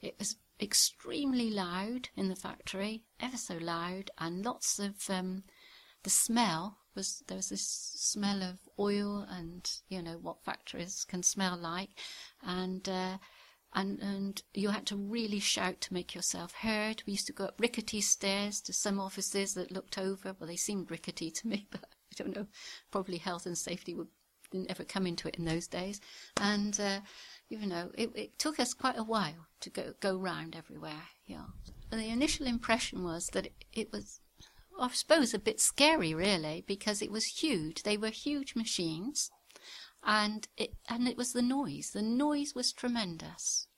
It was extremely loud in the factory, ever so loud, and lots of the smell was, there was this smell of oil and, you know, what factories can smell like, and you had to really shout to make yourself heard. We used to go up rickety stairs to some offices that looked over. Well, they seemed rickety to me, but I don't know. Probably health and safety didn't ever come into it in those days. And, you know, it took us quite a while to go round everywhere. Yeah. And the initial impression was that it was, I suppose, a bit scary, really, because it was huge. They were huge machines. And it was the noise. The noise was tremendous.